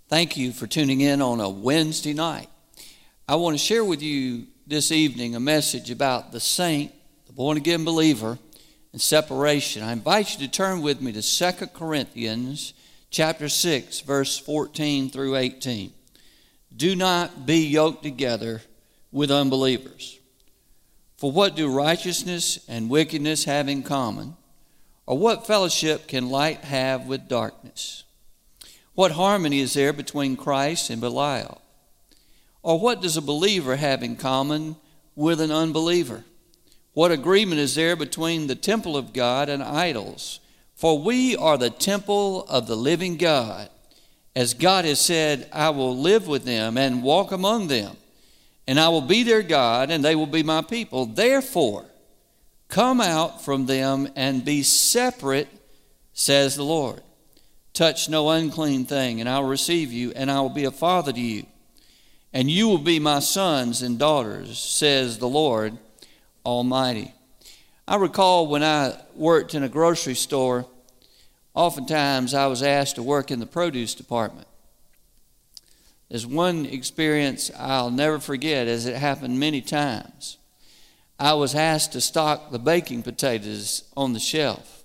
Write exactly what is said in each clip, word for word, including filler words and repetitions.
Thank you for tuning in on a Wednesday night. I want to share with you this evening a message about the saint, the born-again believer, and separation. I invite you to turn with me to Second Corinthians chapter six, verse fourteen through eighteen. Do not be yoked together with unbelievers. For what do righteousness and wickedness have in common? Or what fellowship can light have with darkness? What harmony is there between Christ and Belial? Or what does a believer have in common with an unbeliever? What agreement is there between the temple of God and idols? For we are the temple of the living God. As God has said, I will live with them and walk among them, and I will be their God, and they will be my people. Therefore, come out from them and be separate, says the Lord. Touch no unclean thing, and I will receive you, and I will be a father to you. And you will be my sons and daughters, says the Lord Almighty. I recall when I worked in a grocery store, oftentimes I was asked to work in the produce department. There's one experience I'll never forget, as it happened many times. I was asked to stock the baking potatoes on the shelf.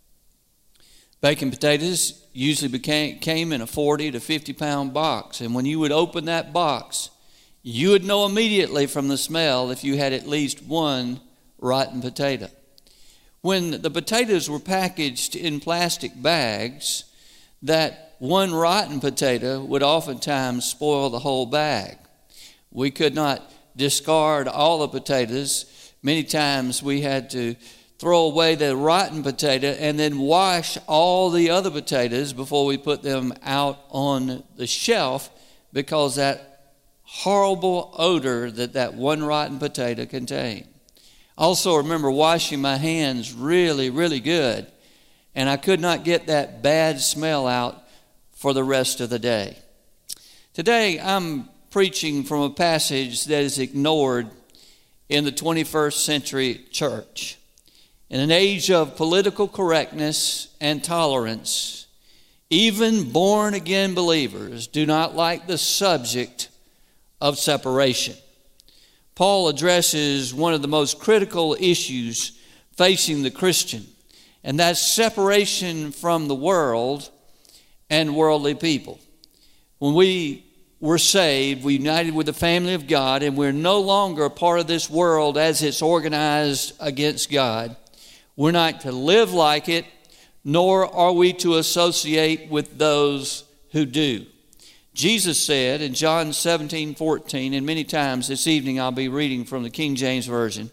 Baking potatoes usually became, came in a forty to fifty pound box. And when you would open that box, you would know immediately from the smell if you had at least one rotten potato. When the potatoes were packaged in plastic bags, that one rotten potato would oftentimes spoil the whole bag. We could not discard all the potatoes. Many times we had to throw away the rotten potato and then wash all the other potatoes before we put them out on the shelf, because that horrible odor that that one rotten potato contained. I also remember washing my hands really, really good, and I could not get that bad smell out for the rest of the day. Today I'm preaching from a passage that is ignored in the twenty-first century church. In an age of political correctness and tolerance, even born-again believers do not like the subject of separation. Paul addresses one of the most critical issues facing the Christian, and that's separation from the world and worldly people. When we were saved, we united with the family of God, and we're no longer a part of this world as it's organized against God. We're not to live like it, nor are we to associate with those who do. Jesus said in John seventeen fourteen, and many times this evening I'll be reading from the King James Version,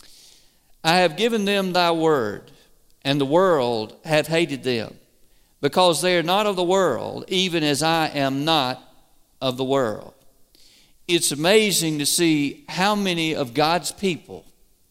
I have given them thy word, and the world hath hated them, because they are not of the world, even as I am not of the world. It's amazing to see how many of God's people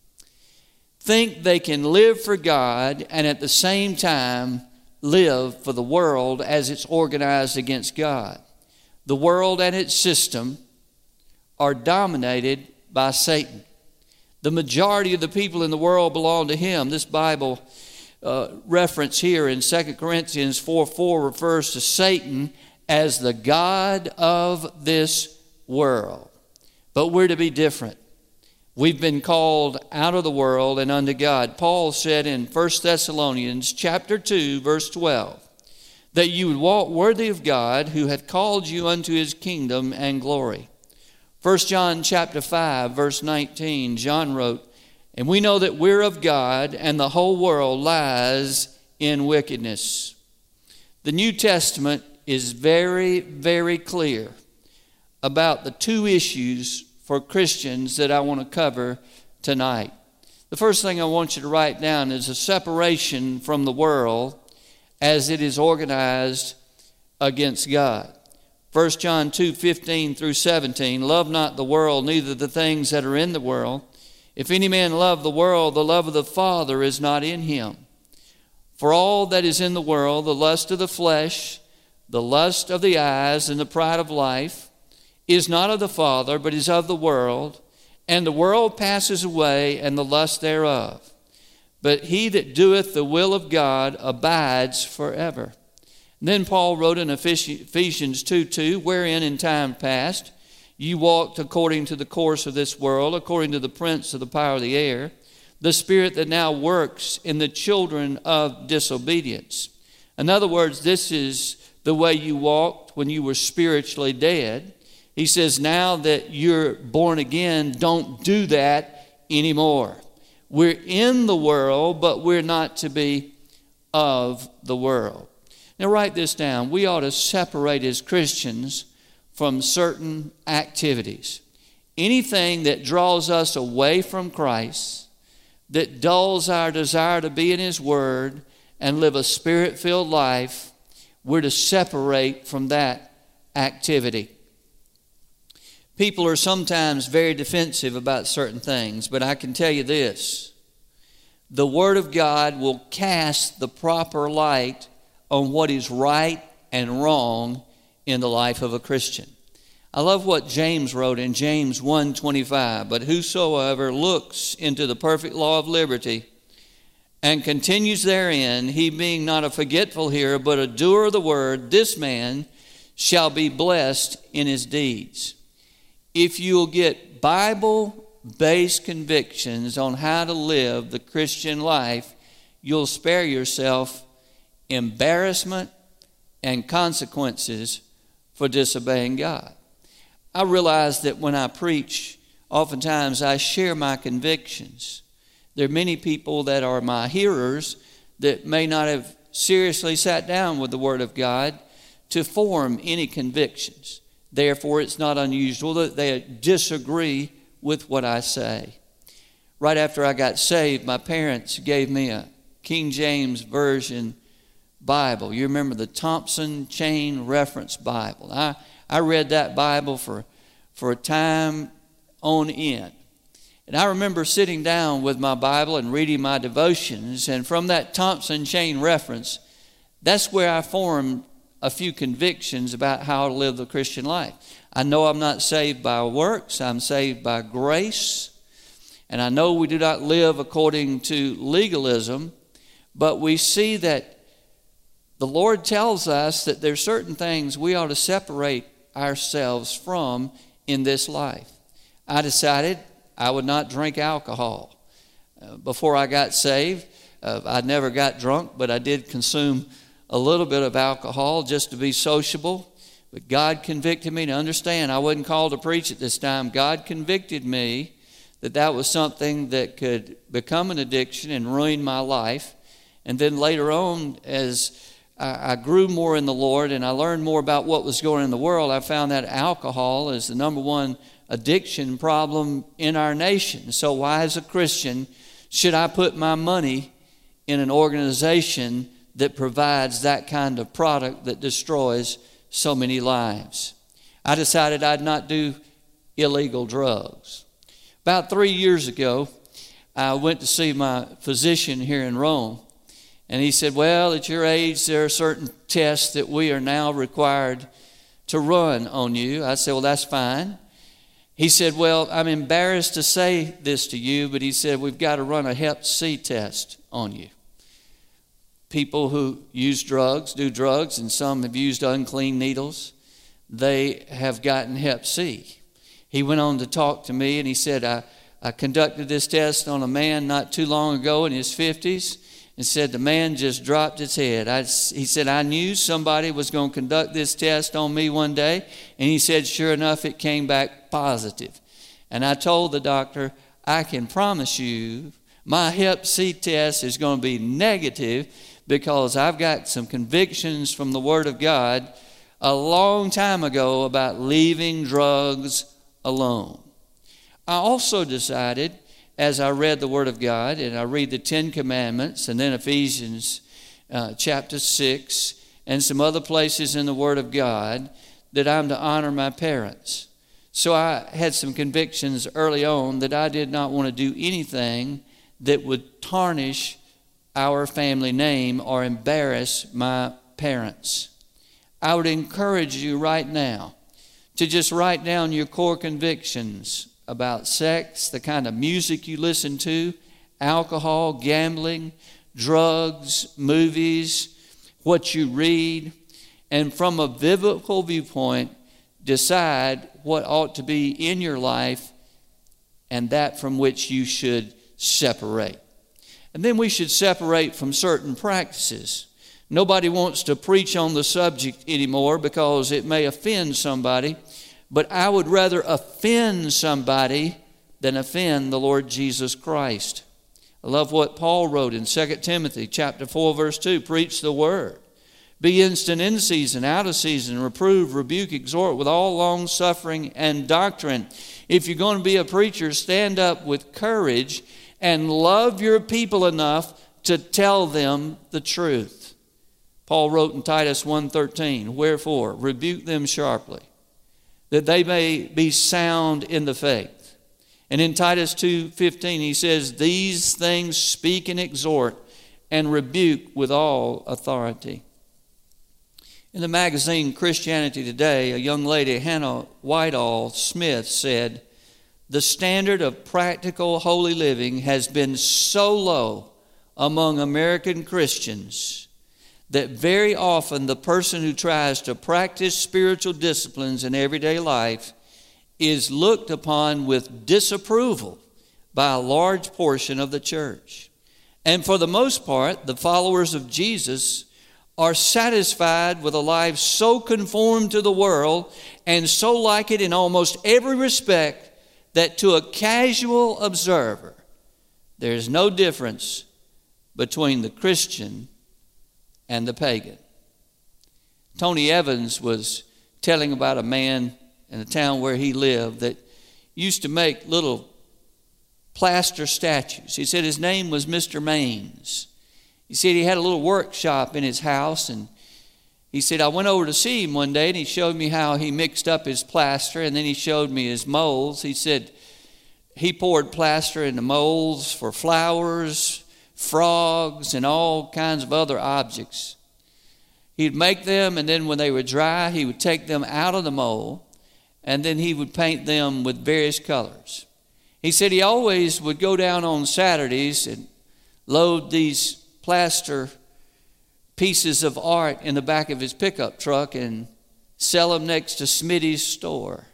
think they can live for God and at the same time live for the world as it's organized against God. The world and its system are dominated by Satan. The majority of the people in the world belong to him. This Bible uh, reference here in Second Corinthians four four refers to Satan as the god of this world. But we're to be different. We've been called out of the world and unto God. Paul said in First Thessalonians chapter two, verse twelve, that you would walk worthy of God, who hath called you unto his kingdom and glory. First John chapter five, verse nineteen, John wrote, and we know that we're of God, and the whole world lies in wickedness. The New Testament is very, very clear about the two issues for Christians that I want to cover tonight. The first thing I want you to write down is a separation from the world as it is organized against God. First John two fifteen through seventeen, love not the world, neither the things that are in the world. If any man love the world, the love of the Father is not in him. For all that is in the world, the lust of the flesh, the lust of the eyes, and the pride of life, is not of the Father, but is of the world. And the world passes away, and the lust thereof. But he that doeth the will of God abides forever. Then Paul wrote in Ephesians two two, wherein in time past you walked according to the course of this world, according to the prince of the power of the air, the spirit that now works in the children of disobedience. In other words, this is the way you walked when you were spiritually dead. He says, now that you're born again, don't do that anymore. We're in the world, but we're not to be of the world. Now write this down. We ought to separate as Christians from certain activities. Anything that draws us away from Christ, that dulls our desire to be in His Word and live a Spirit-filled life, we're to separate from that activity. People are sometimes very defensive about certain things, but I can tell you this. The Word of God will cast the proper light on what is right and wrong in the life of a Christian. I love what James wrote in James one twenty-five. But whosoever looks into the perfect law of liberty and continues therein, he being not a forgetful hearer, but a doer of the word, this man shall be blessed in his deeds. If you'll get Bible-based convictions on how to live the Christian life, you'll spare yourself embarrassment and consequences for disobeying God. I realize that when I preach, oftentimes I share my convictions. There are many people that are my hearers that may not have seriously sat down with the Word of God to form any convictions. Therefore, it's not unusual that they disagree with what I say. Right after I got saved, my parents gave me a King James Version Bible. You remember the Thompson Chain Reference Bible. I, I read that Bible for, for a time on end. And I remember sitting down with my Bible and reading my devotions, and from that Thompson Chain Reference, that's where I formed a few convictions about how to live the Christian life. I know I'm not saved by works. I'm saved by grace. And I know we do not live according to legalism, but we see that the Lord tells us that there's certain things we ought to separate ourselves from in this life. I decided I would not drink alcohol. Uh, before I got saved, uh, I never got drunk, but I did consume a little bit of alcohol just to be sociable. But God convicted me to understand I wasn't called to preach at this time. God convicted me that that was something that could become an addiction and ruin my life. And then later on, as I grew more in the Lord and I learned more about what was going on in the world, I found that alcohol is the number one addiction problem in our nation. So why, as a Christian, should I put my money in an organization that provides that kind of product that destroys so many lives? I decided I'd not do illegal drugs. About three years ago, I went to see my physician here in Rome. And he said, well, at your age, there are certain tests that we are now required to run on you. I said, well, that's fine. He said, well, I'm embarrassed to say this to you, but he said, we've got to run a Hep C test on you. People who use drugs, do drugs, and some have used unclean needles, they have gotten Hep C. He went on to talk to me, and he said, I, I conducted this test on a man not too long ago in his fifties, and said the man just dropped his head. I, he said, I knew somebody was going to conduct this test on me one day. And he said, sure enough, it came back positive. And I told the doctor, I can promise you my Hep C test is going to be negative because I've got some convictions from the Word of God a long time ago about leaving drugs alone. I also decided, as I read the Word of God, and I read the Ten Commandments, and then Ephesians uh, chapter six, and some other places in the Word of God, that I'm to honor my parents. So I had some convictions early on that I did not want to do anything that would tarnish our family name or embarrass my parents. I would encourage you right now to just write down your core convictions about sex, the kind of music you listen to, alcohol, gambling, drugs, movies, what you read. and from a biblical viewpoint, decide what ought to be in your life and that from which you should separate. And then we should separate from certain practices. Nobody wants to preach on the subject anymore because it may offend somebody, but I would rather offend somebody than offend the Lord Jesus Christ. I love what Paul wrote in Second Timothy chapter four, verse two. Preach the word. Be instant in season, out of season, reprove, rebuke, exhort with all long suffering and doctrine. If you're going to be a preacher, stand up with courage and love your people enough to tell them the truth. Paul wrote in Titus one thirteen, wherefore, rebuke them sharply, that they may be sound in the faith. And in Titus two fifteen, he says, these things speak and exhort and rebuke with all authority. In the magazine Christianity Today, a young lady, Hannah Whitall Smith, said, the standard of practical holy living has been so low among American Christians that very often the person who tries to practice spiritual disciplines in everyday life is looked upon with disapproval by a large portion of the church. And for the most part, the followers of Jesus are satisfied with a life so conformed to the world and so like it in almost every respect that to a casual observer, there is no difference between the Christian and the pagan. Tony Evans was telling about a man in the town where he lived that used to make little plaster statues. He said his name was Mister Maines. He said he had a little workshop in his house, and he said, I went over to see him one day, and he showed me how he mixed up his plaster, and then he showed me his molds. He said he poured plaster into molds for flowers, frogs, and all kinds of other objects. He'd make them, and then when they were dry, he would take them out of the mold, and then he would paint them with various colors. He said he always would go down on Saturdays and load these plaster pieces of art in the back of his pickup truck and sell them next to Smitty's store.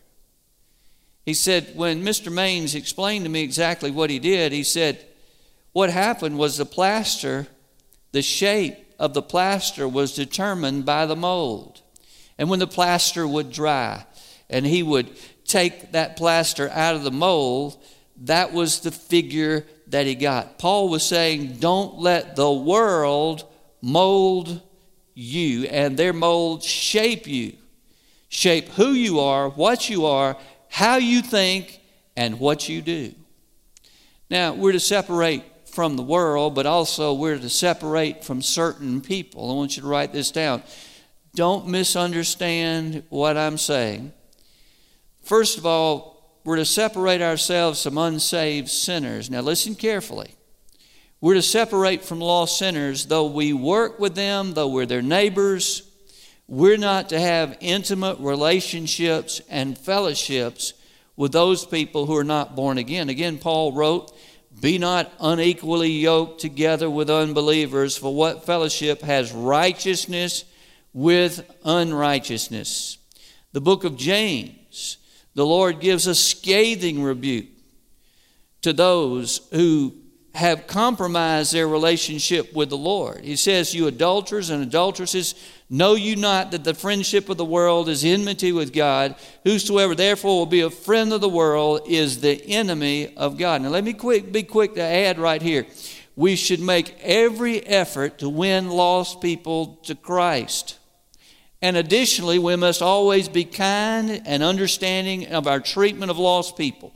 He said, when Mister Maines explained to me exactly what he did, he said, what happened was the plaster, the shape of the plaster was determined by the mold. And when the plaster would dry and he would take that plaster out of the mold, that was the figure that he got. Paul was saying, don't let the world mold you and their mold shape you. Shape who you are, what you are, how you think, and what you do. Now, we're to separate from the world, but also we're to separate from certain people. I want you to write this down. Don't misunderstand what I'm saying. First of all, we're to separate ourselves from unsaved sinners. Now listen carefully. We're to separate from lost sinners, though we work with them, though we're their neighbors. We're not to have intimate relationships and fellowships with those people who are not born again. Again, Paul wrote, be not unequally yoked together with unbelievers, for what fellowship has righteousness with unrighteousness? The book of James, the Lord gives a scathing rebuke to those who have compromised their relationship with the Lord. He says, you adulterers and adulteresses, know you not that the friendship of the world is enmity with God? Whosoever therefore will be a friend of the world is the enemy of God. Now let me quick, be quick to add right here. We should make every effort to win lost people to Christ. And additionally, we must always be kind and understanding of our treatment of lost people.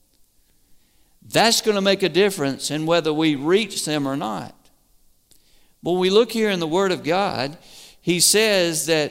That's going to make a difference in whether we reach them or not. But when we look here in the Word of God, He says that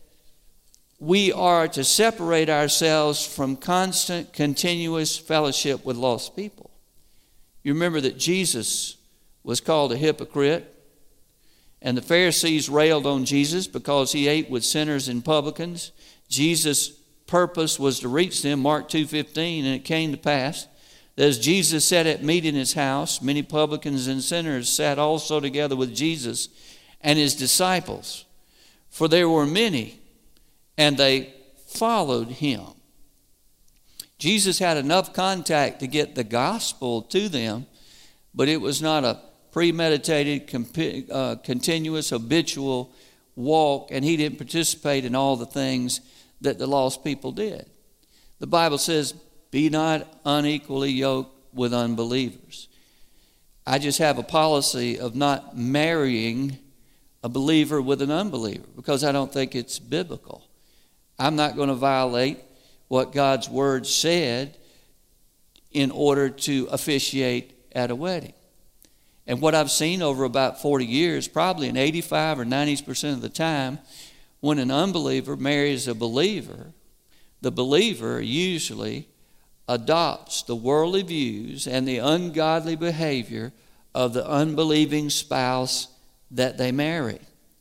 we are to separate ourselves from constant, continuous fellowship with lost people. You remember that Jesus was called a hypocrite. And the Pharisees railed on Jesus because he ate with sinners and publicans. Jesus' purpose was to reach them, Mark two fifteen, and it came to pass that as Jesus sat at meat in his house, many publicans and sinners sat also together with Jesus and his disciples. for there were many, and they followed him. Jesus had enough contact to get the gospel to them, but it was not a premeditated, comp- uh, continuous, habitual walk, and he didn't participate in all the things that the lost people did. The Bible says, be not unequally yoked with unbelievers. I just have a policy of not marrying a believer with an unbeliever because I don't think it's biblical. I'm not going to violate what God's word said in order to officiate at a wedding. And what I've seen over about forty years, probably in eighty-five or ninety percent of the time, when an unbeliever marries a believer, the believer usually adopts the worldly views and the ungodly behavior of the unbelieving spouse that they marry.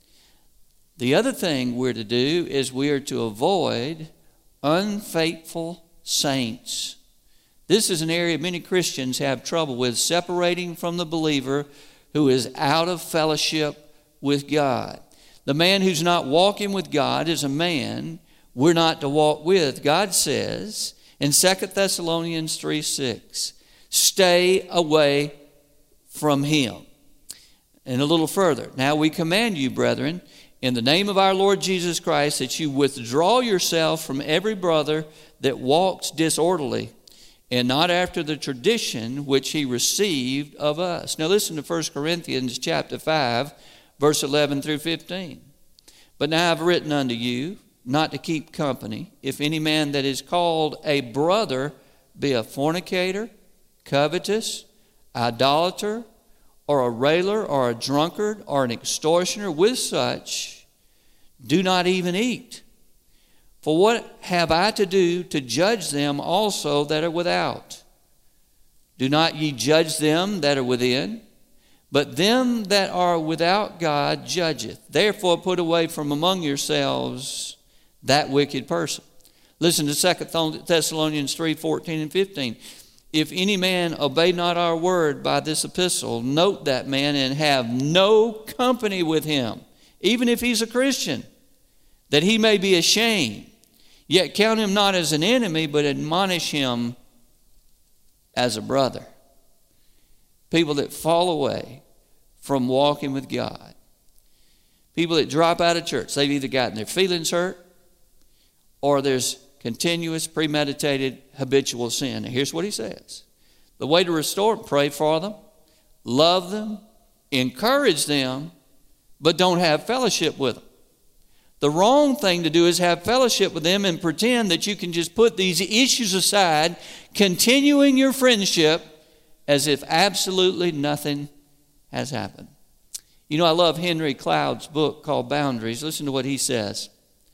The other thing we're to do is we are to avoid unfaithful saints. This is an area many Christians have trouble with, separating from the believer who is out of fellowship with God. The man who's not walking with God is a man we're not to walk with. God says in Second Thessalonians three six, stay away from him. And a little further, now we command you, brethren, in the name of our Lord Jesus Christ, that you withdraw yourself from every brother that walks disorderly, and not after the tradition which he received of us. Now listen to First Corinthians chapter five, verse eleven through fifteen. But now I've written unto you not to keep company, if any man that is called a brother be a fornicator, covetous, idolater, or a railer, or a drunkard, or an extortioner. With such do not even eat. For what have I to do to judge them also that are without? Do not ye judge them that are within? But them that are without God judgeth. Therefore put away from among yourselves that wicked person. Listen to Second Thessalonians three fourteen and fifteen. If any man obey not our word by this epistle, note that man and have no company with him, even if he's a Christian, that he may be ashamed. Yet count him not as an enemy, but admonish him as a brother. People that fall away from walking with God. People that drop out of church. They've either gotten their feelings hurt or there's continuous, premeditated, habitual sin. Now here's what he says. The way to restore them, pray for them, love them, encourage them, but don't have fellowship with them. The wrong thing to do is have fellowship with them and pretend that you can just put these issues aside, continuing your friendship as if absolutely nothing has happened. You know, I love Henry Cloud's book called Boundaries. Listen to what he says.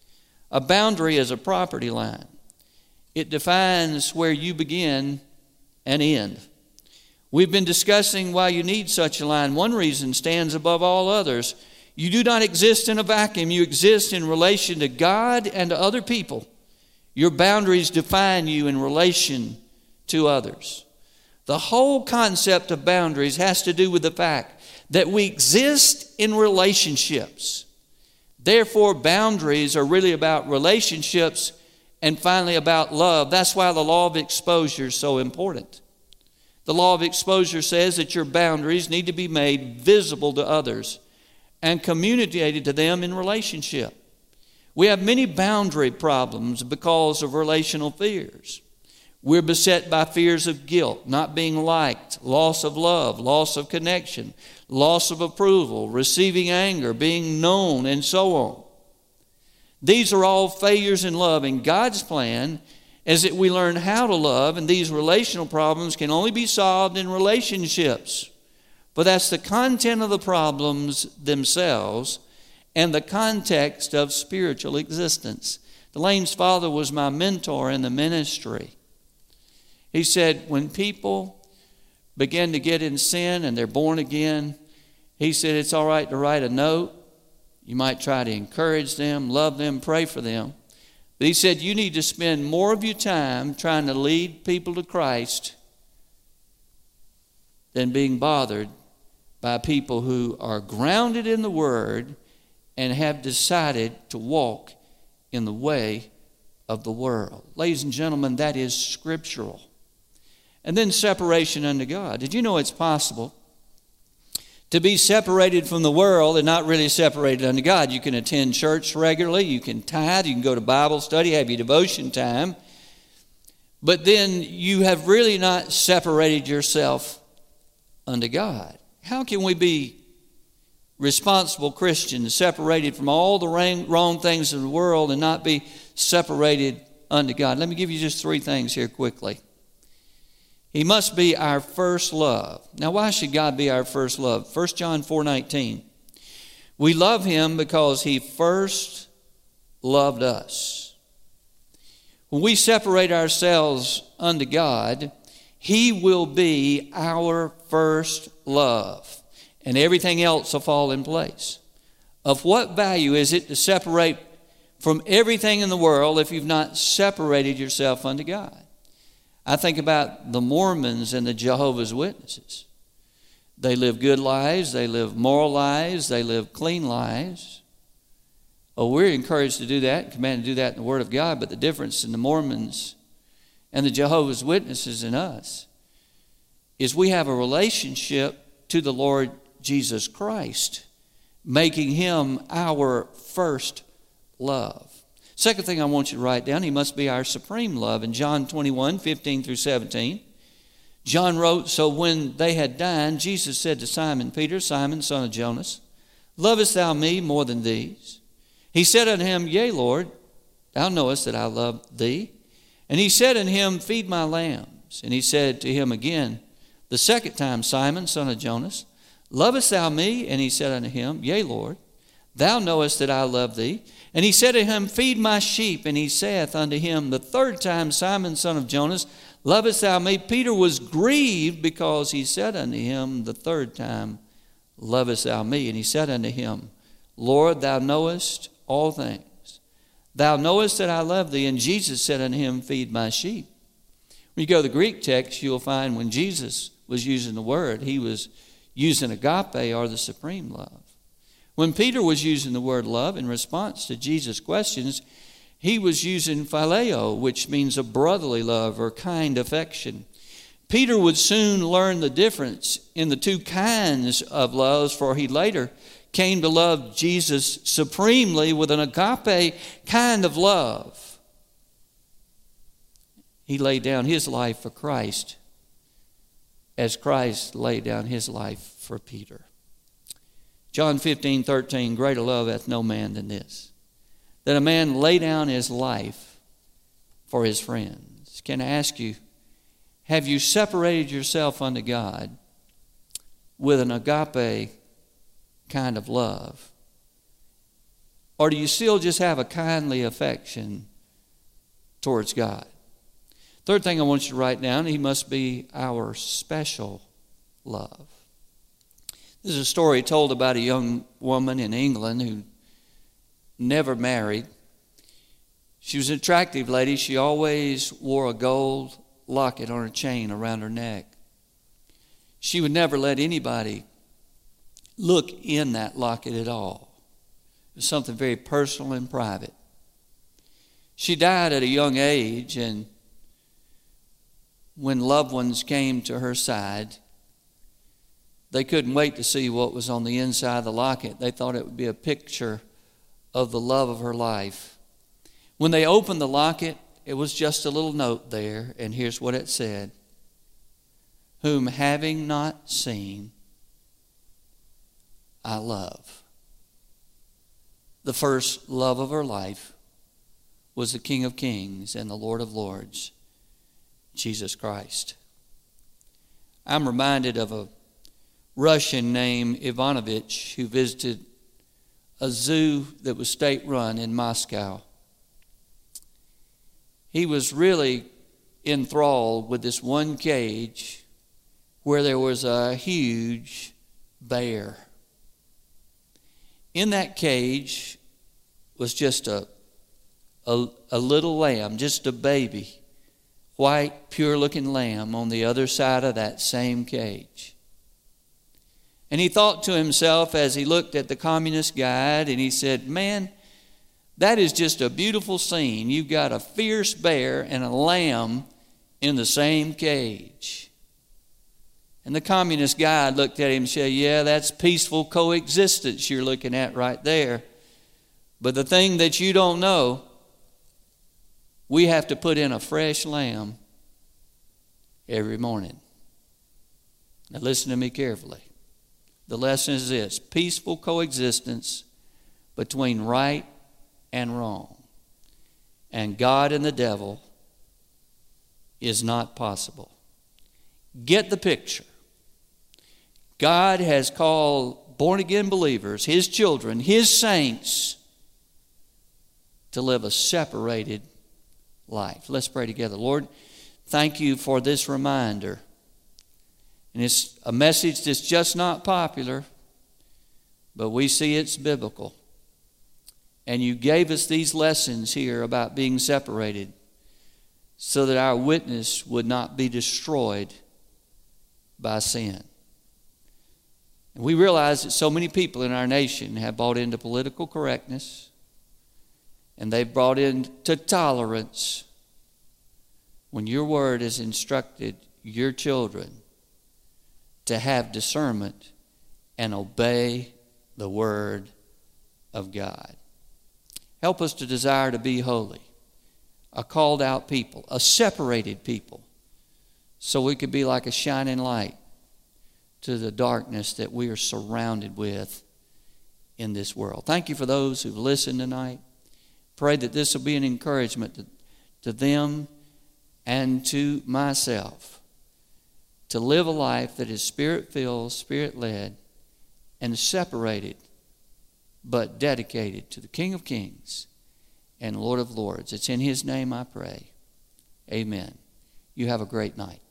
A boundary is a property line. It defines where you begin and end. We've been discussing why you need such a line. One reason stands above all others. You do not exist in a vacuum. You exist in relation to God and to other people. Your boundaries define you in relation to others. The whole concept of boundaries has to do with the fact that we exist in relationships. Therefore, boundaries are really about relationships and finally about love. That's why the law of exposure is so important. The law of exposure says that your boundaries need to be made visible to others and communicated to them in relationship. We have many boundary problems because of relational fears. We're beset by fears of guilt, not being liked, loss of love, loss of connection, loss of approval, receiving anger, being known, and so on. These are all failures in love, and God's plan is that we learn how to love, and these relational problems can only be solved in relationships. But that's the content of the problems themselves and the context of spiritual existence. Delaine's father was my mentor in the ministry. He said when people begin to get in sin and they're born again, he said it's all right to write a note. You might try to encourage them, love them, pray for them. But he said you need to spend more of your time trying to lead people to Christ than being bothered by people who are grounded in the Word and have decided to walk in the way of the world. Ladies and gentlemen, that is scriptural. And then separation unto God. Did you know it's possible to be separated from the world and not really separated unto God? You can attend church regularly, you can tithe, you can go to Bible study, have your devotion time, but then you have really not separated yourself unto God. How can we be responsible Christians separated from all the wrong things in the world and not be separated unto God? Let me give you just three things here quickly. He must be our first love. Now, why should God be our first love? First John four nineteen. We love him because he first loved us. When we separate ourselves unto God, he will be our first love, and everything else will fall in place. Of what value is it to separate from everything in the world if you've not separated yourself unto God? I think about the Mormons and the Jehovah's Witnesses. They live good lives, they live moral lives, they live clean lives. Oh, we're encouraged to do that, commanded to do that in the Word of God, but the difference in the Mormons and the Jehovah's Witnesses and us is we have a relationship to the Lord Jesus Christ, making him our first love. Second thing I want you to write down, he must be our supreme love. In John twenty-one, fifteen through seventeen, John wrote, so when they had dined, Jesus said to Simon Peter, Simon, son of Jonas, lovest thou me more than these? He said unto him, yea, Lord, thou knowest that I love thee. And he said unto him, feed my lambs. And he said to him again, the second time, Simon, son of Jonas, lovest thou me? And he said unto him, yea, Lord, thou knowest that I love thee. And he said to him, feed my sheep. And he saith unto him the third time, Simon, son of Jonas, lovest thou me? Peter was grieved because he said unto him the third time, lovest thou me? And he said unto him, Lord, thou knowest all things. Thou knowest that I love thee. And Jesus said unto him, feed my sheep. When you go to the Greek text, you'll find when Jesus was using the word, he was using agape, or the supreme love. When Peter was using the word love in response to Jesus' questions, he was using phileo, which means a brotherly love or kind affection. Peter would soon learn the difference in the two kinds of loves, for he later came to love Jesus supremely with an agape kind of love. He laid down his life for Christ as Christ laid down his life for Peter. John fifteen, thirteen, greater love hath no man than this, that a man lay down his life for his friends. Can I ask you, have you separated yourself unto God with an agape kind of love? Or do you still just have a kindly affection towards God? Third thing I want you to write down, he must be our special love. This is a story told about a young woman in England who never married. She was an attractive lady. She always wore a gold locket on her chain around her neck. She would never let anybody look in that locket at all. It was something very personal and private. She died at a young age, and when loved ones came to her side, they couldn't wait to see what was on the inside of the locket. They thought it would be a picture of the love of her life. When they opened the locket, it was just a little note there, and here's what it said. Whom having not seen, I love. The first love of her life was the King of Kings and the Lord of Lords, Jesus Christ. I'm reminded of a Russian named Ivanovich who visited a zoo that was state-run in Moscow. He was really enthralled with this one cage where there was a huge bear. In that cage was just a, a, a little lamb, just a baby, white, pure-looking lamb on the other side of that same cage. And he thought to himself as he looked at the Communist Guide, and he said, man, that is just a beautiful scene. You've got a fierce bear and a lamb in the same cage. And the Communist Guide looked at him and said, yeah, that's peaceful coexistence you're looking at right there. But the thing that you don't know, we have to put in a fresh lamb every morning. Now listen to me carefully. The lesson is this: peaceful coexistence between right and wrong, and God and the devil, is not possible. Get the picture. God has called born-again believers, His children, His saints, to live a separated life. Let's pray together. Lord, thank you for this reminder. And it's a message that's just not popular, but we see it's biblical. And you gave us these lessons here about being separated so that our witness would not be destroyed by sin. And we realize that so many people in our nation have bought into political correctness, and they've brought into tolerance when your word has instructed your children to have discernment and obey the word of God. Help us to desire to be holy, a called out people, a separated people, so we could be like a shining light to the darkness that we are surrounded with in this world. Thank you for those who've listened tonight. Pray that this will be an encouragement to, to them and to myself to live a life that is Spirit-filled, Spirit-led, and separated, but dedicated to the King of Kings and Lord of Lords. It's in His name I pray. Amen. You have a great night.